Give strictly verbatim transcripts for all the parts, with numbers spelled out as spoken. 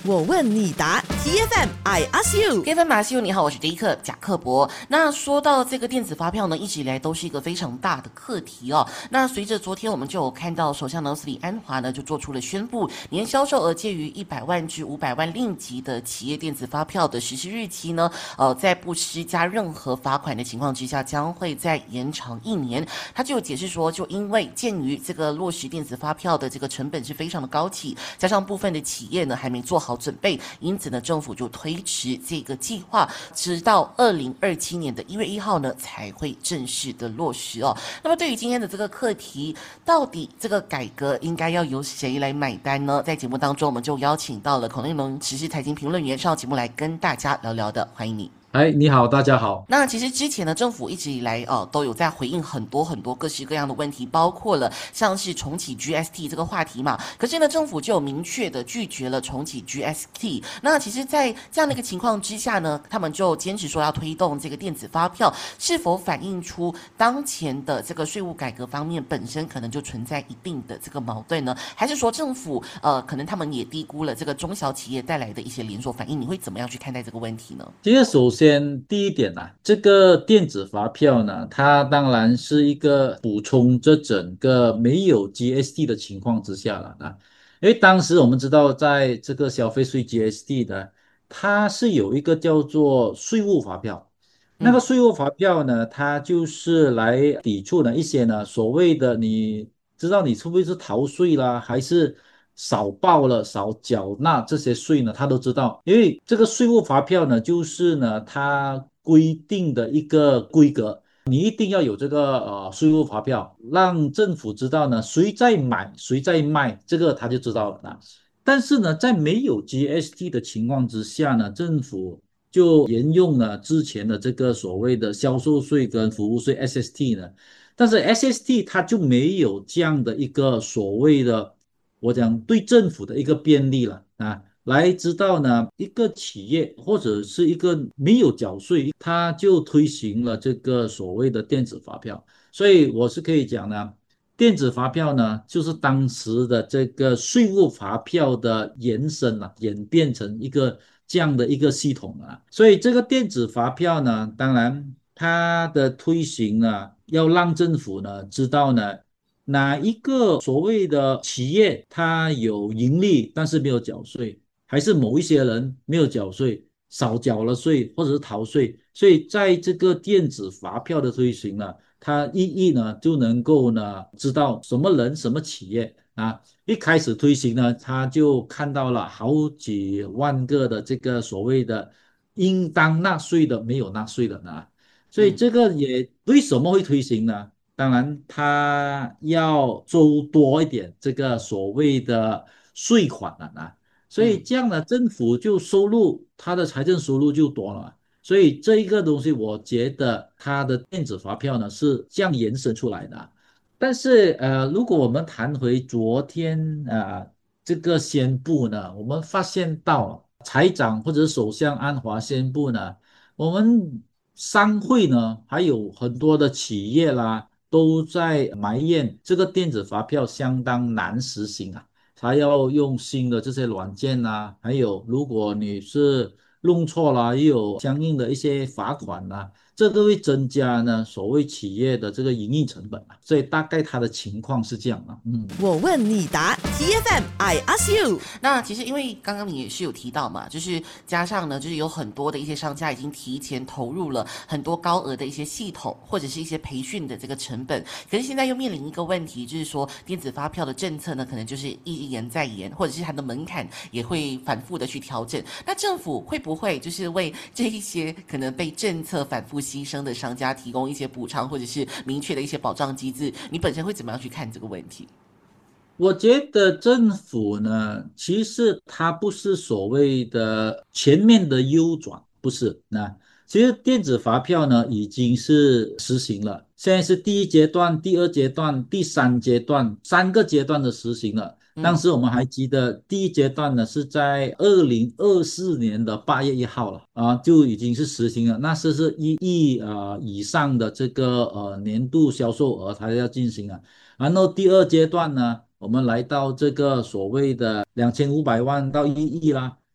我问你答 ，T F M I ask you，T F M I ask you，你好，我是迪克贾克伯。那说到这个电子发票呢，一直以来都是一个非常大的课题哦。那随着昨天我们就有看到首相呢斯里安华呢就做出了宣布，年销售额介于一百万至五百万令吉的企业电子发票的实施日期呢，呃，在不施加任何罚款的情况之下，将会再延长一年。他就有解释说，就因为鉴于这个落实电子发票的这个成本是非常的高企，加上部分的企业呢还没做好准备，因此呢，政府就推迟这个计划，直到二零二七年的一月一号呢才会正式的落实哦。那么对于今天的这个课题，到底这个改革应该要由谁来买单呢？在节目当中，我们就邀请到了孔令龙时事财经评论员上节目来跟大家聊聊的，欢迎你。 哎，你好，大家好。 那其实之前呢，政府一直以来呃都有在回应很多很多各式各样的问题，包括了像是重启 G S T 这个话题嘛。可是呢，政府就有明确的拒绝了重启 G S T。那其实，在这样的一个情况之下呢，他们就坚持说要推动这个电子发票，是否反映出当前的这个税务改革方面本身可能就存在一定的这个矛盾呢？还是说政府呃可能他们也低估了这个中小企业带来的一些连锁反应？你会怎么样去看待这个问题呢？ 其实首先第一点啊，这个电子发票呢，它当然是一个补充这整个没有 G S T 的情况之下了啊。因为当时我们知道，在这个消费税 G S T 的，它是有一个叫做税务发票。那个税务发票呢，它就是来抵触呢一些呢所谓的你知道你是不是逃税啦，还是少报了少缴纳这些税呢，他都知道。因为这个税务发票呢，就是呢它规定的一个规格，你一定要有这个呃税务发票，让政府知道呢谁在买谁在卖，这个他就知道了啊。但是呢，在没有 G S T 的情况之下呢，政府就沿用了之前的这个所谓的销售税跟服务税 S S T 呢，但是 S S T 它就没有这样的一个所谓的我讲对政府的一个便利了啊，来知道呢一个企业或者是一个没有缴税，它就推行了这个所谓的电子发票，所以我是可以讲呢。电子发票呢，就是当时的这个税务发票的延伸啊，演变成一个这样的一个系统啊。所以这个电子发票呢，当然它的推行呢，要让政府呢知道呢，哪一个所谓的企业它有盈利，但是没有缴税，还是某一些人没有缴税，少缴了税，或者是逃税。所以在这个电子发票的推行呢，它意义呢就能够呢知道什么人什么企业啊，一开始推行呢，他就看到了好几万个的这个所谓的应当纳税的没有纳税的啊，所以这个也为什么会推行呢？当然，他要收多一点这个所谓的税款了啊，所以这样呢，政府就收入他的财政收入就多了。所以这一个东西，我觉得它的电子发票呢是这样延伸出来的。但是呃，如果我们谈回昨天啊、呃、这个宣布呢，我们发现到财长或者首相安华宣布呢，我们商会呢还有很多的企业啦，都在埋怨这个电子发票相当难实行啊，还要用新的这些软件啊，还有如果你是弄错了，也有相应的一些罚款啊，这都会增加呢所谓企业的这个营运成本啊，所以大概它的情况是这样的。嗯， 我问你答 ，T F M I ask you。 那其实因为刚刚你也是有提到嘛，就是加上呢，就是有很多的一些商家已经提前投入了很多高额的一些系统或者是一些培训的这个成本，可是现在又面临一个问题，就是说电子发票的政策呢，可能就是一言再言，或者是它的门槛也会反复的去调整。那政府会不会就是为这一些可能被政策反复牺牲的商家提供一些补偿，或者是明确的一些保障机制？你本身会怎么样去看这个问题？ 我觉得政府呢，其实它不是所谓的全面的优转，不是。那其实电子发票呢已经是实行了，现在是第一阶段、第二阶段、第三阶段三个阶段的实行了。当时我们还记得第一阶段呢是在二零二四年的八月一号了啊，就已经是实行了。那是是一亿呃以上的这个呃年度销售额才要进行啊。然后第二阶段呢，我们来到这个所谓的两千五百万到一亿啦，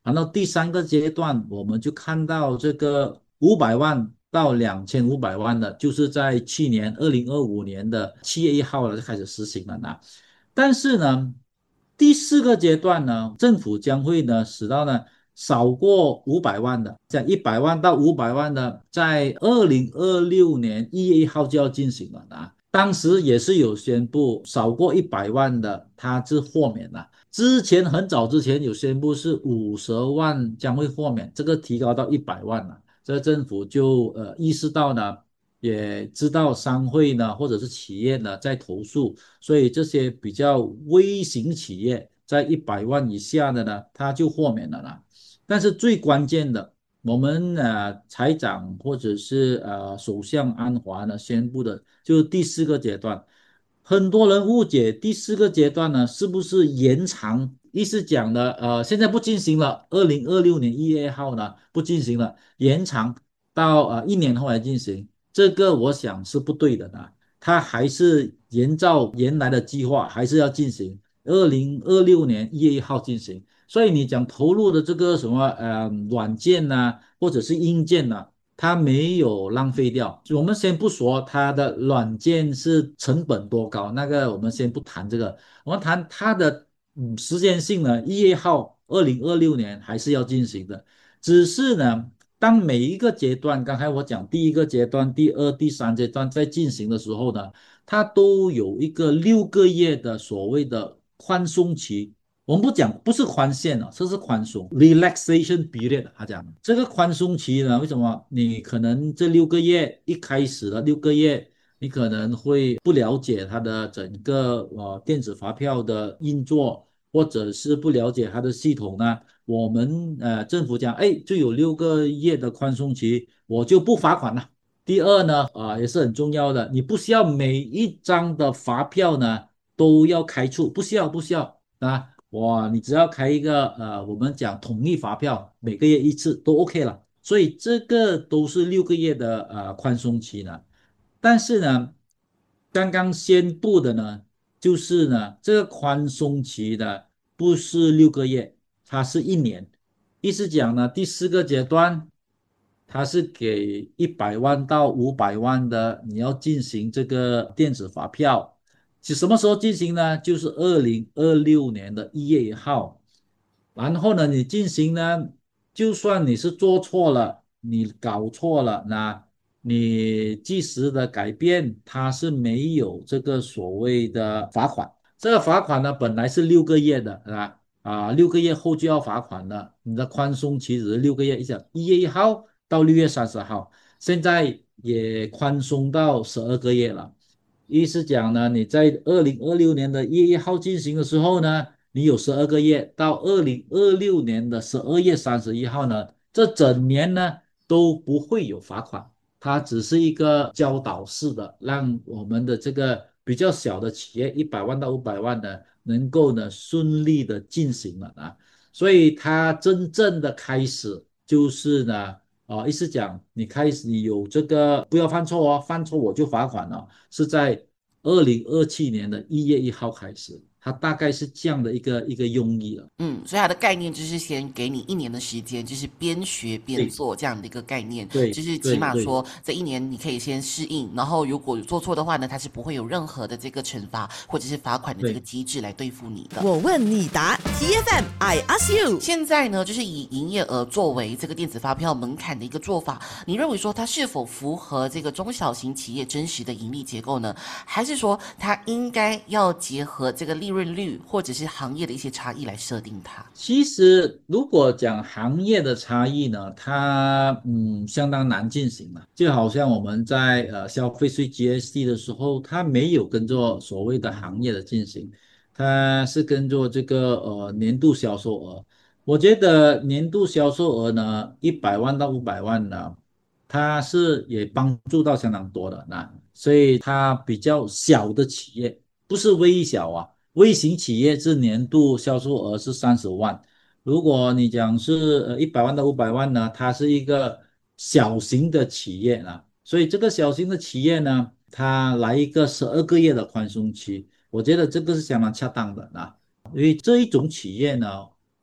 然后第三个阶段我们就看到这个五百万到两千五百万的，就是在去年二零二五年的七月一号了就开始实行了呢。但是呢，第四个阶段呢，政府将会呢使到呢少过五百万的，这样一百万到五百万的，在二零二六年一月一号就要进行了啊。当时也是有宣布少过一百万的，它是豁免了。之前很早之前有宣布是五十万将会豁免，这个提高到一百万了。这政府就呃意识到呢，也知道商会呢或者是企业呢在投诉，所以这些比较微型企业在一百万以下的呢，它就豁免了啦。但是最关键的，我们呃财长或者是呃首相安华呢宣布的，就是第四个阶段。很多人误解第四个阶段呢是不是延长，意思讲呢，呃，现在不进行了，二零二六年一月一号呢不进行了，延长到呃一年后来进行，这个我想是不对的呢。它还是沿照原来的计划，还是要进行二零二六年一月一号进行。所以你讲投入的这个什么呃软件呐、啊，或者是硬件呐、啊，它没有浪费掉。我们先不说它的软件是成本多高，那个我们先不谈这个，我们谈它的嗯时间性呢，一月号二零二六年还是要进行的，只是呢。当每一个阶段，刚才我讲第一个阶段、第二、第三阶段在进行的时候呢，它都有一个六个月的所谓的宽松期。我们不讲不是宽限啊，这是宽松 relaxation period。他讲这个宽松期呢，为什么你可能这六个月一开始的六个月，你可能会不了解它的整个呃电子发票的运作，或者是不了解它的系统呢？我们呃政府讲，哎，就有六个月的宽松期，我就不罚款了。第二呢，啊、呃、也是很重要的，你不需要每一张的发票呢都要开出，不需要不需要啊。哇，你只要开一个呃，我们讲统一发票，每个月一次都 OK 了。所以这个都是六个月的呃宽松期呢。但是呢，刚刚宣布的呢，就是呢这个宽松期呢不是六个月，它是一年。意思讲呢，第四个阶段它是给一百万到五百万的，你要进行这个电子发票。是什么时候进行呢？就是二零二六年的一月一号。然后呢，你进行呢，就算你是做错了，你搞错了，那你即时的改变，它是没有这个所谓的罚款。这个罚款呢，本来是六个月的，是吧？啊，六个月后就要罚款了。你的宽松期只是六个月，一讲一月一号到六月三十号，现在也宽松到十二个月了。意思讲呢，你在二零二六年的一月一号进行的时候呢，你有十二个月，到二零二六年的十二月三十一号呢，这整年呢都不会有罚款，它只是一个教导式的，让我们的这个比较小的企业，一百万到五百万呢，能够呢顺利的进行了啊。所以它真正的开始就是呢。啊，意思讲，你开始你有这个不要犯错哦，犯错我就罚款了，是在二零二七年的一月一号开始，它大概是这样的一个一个用意了。 嗯，所以它的概念就是先给你一年的时间，就是边学边对做这样的一个概念， 对就是起对对码说这一年你可以先适应，然后如果做错的话呢，它是不会有任何的这个惩罚或者是罚款的这个对， 机制来对付你的。 我问你答，T F M I ask you。 现在呢，就是以营业额作为这个电子发票门槛的一个做法，你认为说它是否符合这个中小型企业真实的盈利结构呢？还是说它应该要结合这个利润率或者是行业的一些差异来设定它？ 其实如果讲行业的差异呢，它嗯相当难进行了。就好像我们在呃消费税 G S T 的时候，它没有跟着所谓的行业的进行，它是跟着这个呃年度销售额。我觉得年度销售额呢，一百万到五百万呢，它是也帮助到相当多的那，所以它比较小的企业，不是微小啊。微型企业是年度销售额是三十万，如果你讲是呃一百万到五百万呢，它是一个小型的企业啊，所以这个小型的企业呢，它来一个十二个月的宽松期，我觉得这个是相当恰当的啊，因为这一种企业呢。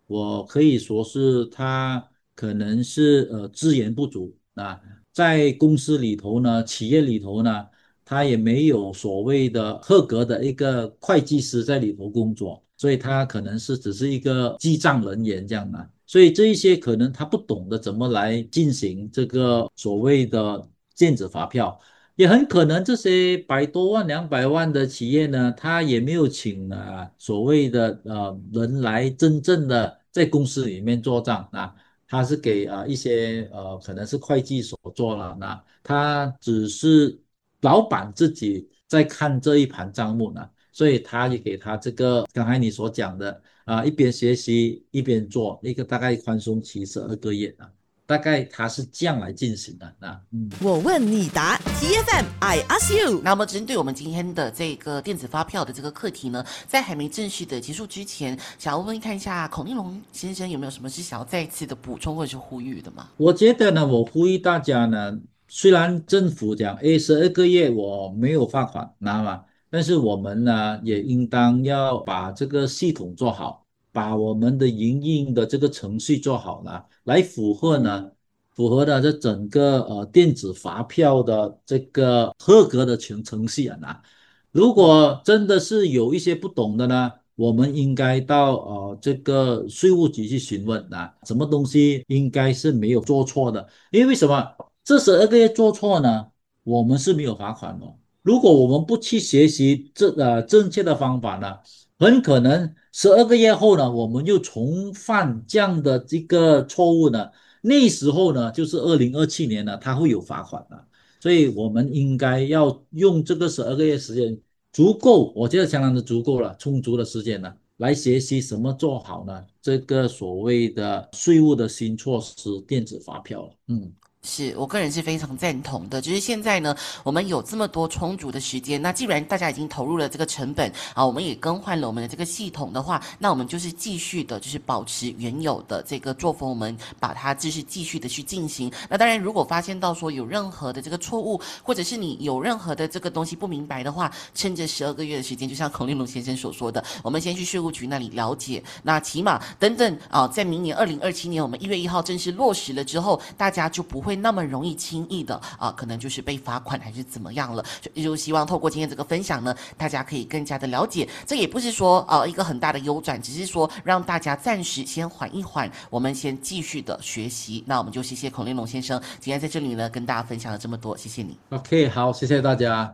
我可以说是他可能是呃资源不足啊，在公司里头呢，企业里头呢，他也没有所谓的合格的一个会计师在里头工作，所以他可能是只是一个记账人员这样的，所以这一些可能他不懂得怎么来进行这个所谓的电子发票。也很可能这些百多万、两百万的企业呢，他也没有请啊所谓的呃人来真正的在公司里面做账啊，他是给啊一些呃可能是会计所做了，那他只是老板自己在看这一盘账目呢，所以他也给他这个刚才你所讲的啊一边学习一边做，一个大概宽松期十二个月啊，大概他是这样来进行的啊，嗯。 我问你答，T F M I ask you。 那么针对我们今天的这个电子发票的这个课题呢，在还没正式的结束之前，想要问看一下孔令龙先生有没有什么是想要再次的补充或者是呼吁的吗？ 我觉得呢，我呼吁大家呢，虽然政府讲，诶，十二个月我没有罚款，那么，但是我们呢，也应当要把这个系统做好，把我们的营运的这个程序做好了，来符合呢，符合的这整个呃电子发票的这个合格的程程序啊。那如果真的是有一些不懂的呢，我们应该到呃这个税务局去询问啊，什么东西应该是没有做错的，因为为什么这十二个月做错呢？我们是没有罚款的。如果我们不去学习这呃正确的方法呢，很可能十二个月后呢，我们又重犯这样的这个错误呢，那时候呢就是二零二七年呢，它会有罚款的。所以我们应该要用这个十二个月时间足够，我觉得相当的足够了，充足的时间呢，来学习什么做好呢？这个所谓的税务的新措施，电子发票了，嗯。 是我个人是非常赞同的，就是现在呢，我们有这么多充足的时间，那既然大家已经投入了这个成本啊，我们也更换了我们的这个系统的话，那我们就是继续的，就是保持原有的这个作风，我们把它就是继续的去进行。那当然，如果发现到说有任何的这个错误，或者是你有任何的这个东西不明白的话，趁着十二个月的时间，就像孔令龙先生所说的，我们先去税务局那里了解，那起码等等啊，在明年二零二七年我们一月一号正式落实了之后，大家就不会那么容易轻易的啊，可能就是被罚款还是怎么样了。就就希望透过今天这个分享呢，大家可以更加的了解。这也不是说呃一个很大的优转，只是说让大家暂时先缓一缓，我们先继续的学习。那我们就谢谢孔令龙先生今天在这里呢跟大家分享了这么多，谢谢你。 OK，好，谢谢大家。